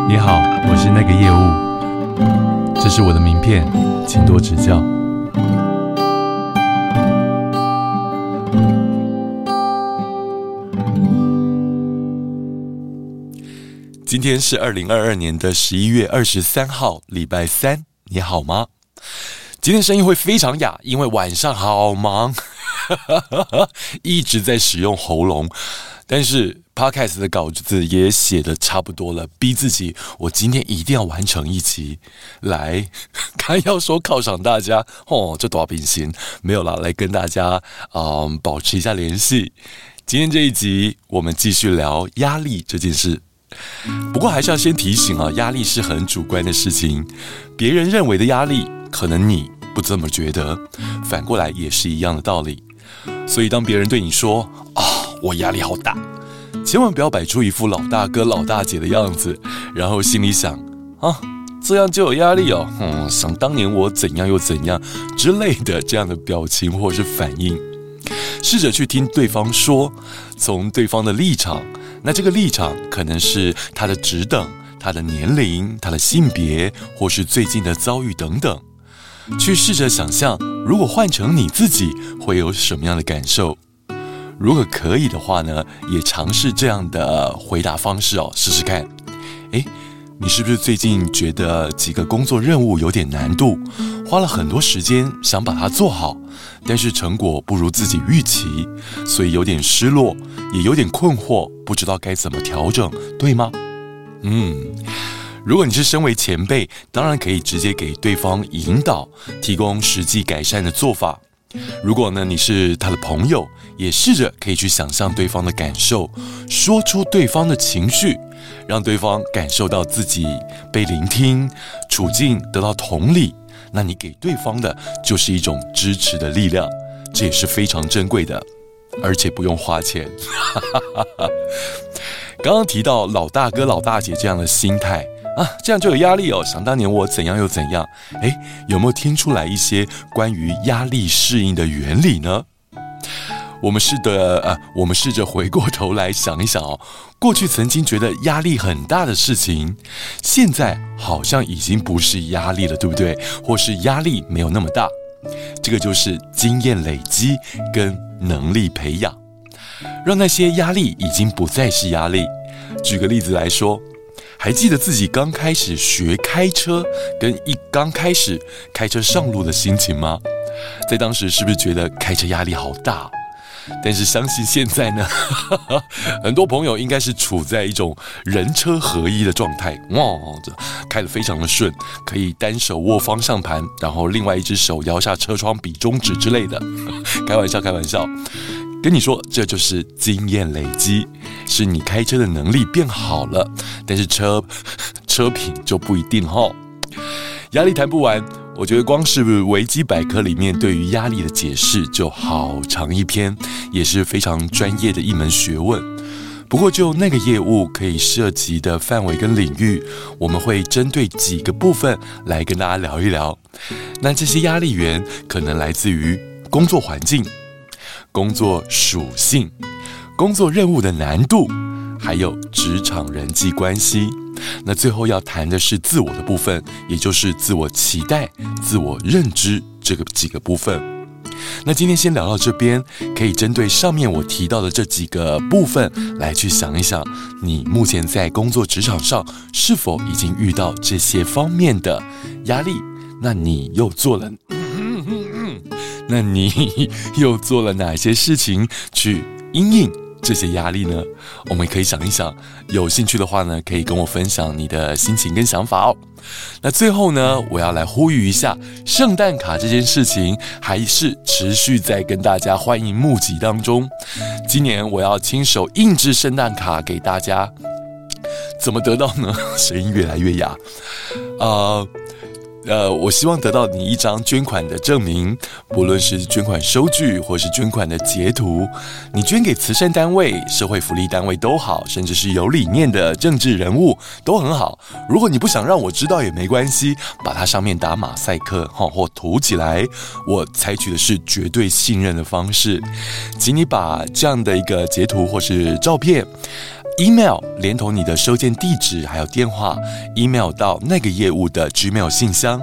你好，我是那个业务，这是我的名片，请多指教。今天是2022年的11月23号，礼拜三，你好吗？今天声音会非常哑，因为晚上好忙，一直在使用喉咙。但是 Podcast 的稿子也写得差不多了，逼自己，我今天一定要完成一集，来，看要说犒赏大家，这多平行，没有啦，来跟大家保持一下联系。今天这一集，我们继续聊压力这件事。不过还是要先提醒啊，压力是很主观的事情，别人认为的压力，可能你不这么觉得，反过来也是一样的道理。所以当别人对你说我压力好大，千万不要摆出一副老大哥老大姐的样子，然后心里想这样就有压力哦，想当年我怎样又怎样之类的这样的表情或是反应。试着去听对方说，从对方的立场，那这个立场可能是他的职等、他的年龄、他的性别，或是最近的遭遇等等，去试着想象，如果换成你自己会有什么样的感受。如果可以的话呢，也尝试这样的回答方式试试看。你是不是最近觉得几个工作任务有点难度，花了很多时间想把它做好，但是成果不如自己预期，所以有点失落，也有点困惑，不知道该怎么调整，对吗？如果你是身为前辈，当然可以直接给对方引导，提供实际改善的做法。如果呢你是他的朋友，也试着可以去想象对方的感受，说出对方的情绪，让对方感受到自己被聆听，处境得到同理，那你给对方的就是一种支持的力量，这也是非常珍贵的，而且不用花钱。刚刚提到老大哥老大姐这样的心态这样就有压力想当年我怎样又怎样，有没有听出来一些关于压力适应的原理呢？我们试着回过头来想一想过去曾经觉得压力很大的事情，现在好像已经不是压力了，对不对？或是压力没有那么大，这个就是经验累积跟能力培养，让那些压力已经不再是压力。举个例子来说，还记得自己刚开始学开车跟刚开始开车上路的心情吗？在当时是不是觉得开车压力好大？但是相信现在呢，很多朋友应该是处在一种人车合一的状态，开得非常的顺，可以单手握方向盘，然后另外一只手摇下车窗比中指之类的。开玩笑，跟你说，这就是经验累积，是你开车的能力变好了，但是车品就不一定压力谈不完，我觉得光是维基百科里面对于压力的解释就好长一篇，也是非常专业的一门学问。不过就那个业务可以涉及的范围跟领域，我们会针对几个部分来跟大家聊一聊。那这些压力源可能来自于工作环境、工作属性、工作任务的难度，还有职场人际关系。那最后要谈的是自我的部分，也就是自我期待、自我认知这几个部分。那今天先聊到这边，可以针对上面我提到的这几个部分来去想一想，你目前在工作职场上是否已经遇到这些方面的压力？那你又做了哪些事情去因应这些压力呢？我们可以想一想，有兴趣的话呢，可以跟我分享你的心情跟想法那最后呢，我要来呼吁一下，圣诞卡这件事情还是持续在跟大家欢迎募集当中。今年我要亲手印制圣诞卡给大家，怎么得到呢？声音越来越哑。我希望得到你一张捐款的证明，不论是捐款收据或是捐款的截图，你捐给慈善单位、社会福利单位都好，甚至是有理念的政治人物都很好。如果你不想让我知道也没关系，把它上面打马赛克或涂起来，我采取的是绝对信任的方式。请你把这样的一个截图或是照片 email 连同你的收件地址还有电话 email 到那个业务的 Gmail 信箱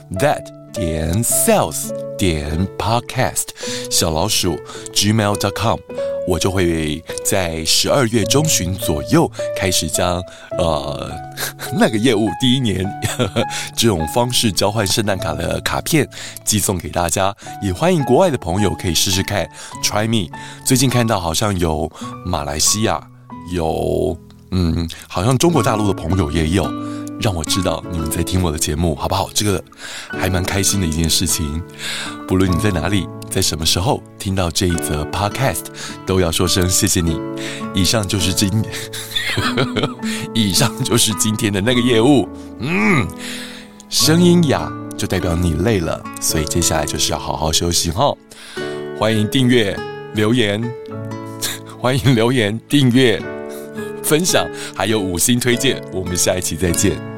that.sales.podcast@gmail.com， 我就会在12月中旬左右开始将那个业务第一年这种方式交换圣诞卡的卡片寄送给大家，也欢迎国外的朋友可以试试看 Try Me。 最近看到好像有马来西亚，有好像中国大陆的朋友也有，让我知道你们在听我的节目，好不好？这个还蛮开心的一件事情。不论你在哪里，在什么时候听到这一则 podcast， 都要说声谢谢你。以上就是今天的那个业务。声音哑就代表你累了，所以接下来就是要好好休息齁。欢迎订阅、留言，订阅、分享，还有5星推荐。我们下一期再见。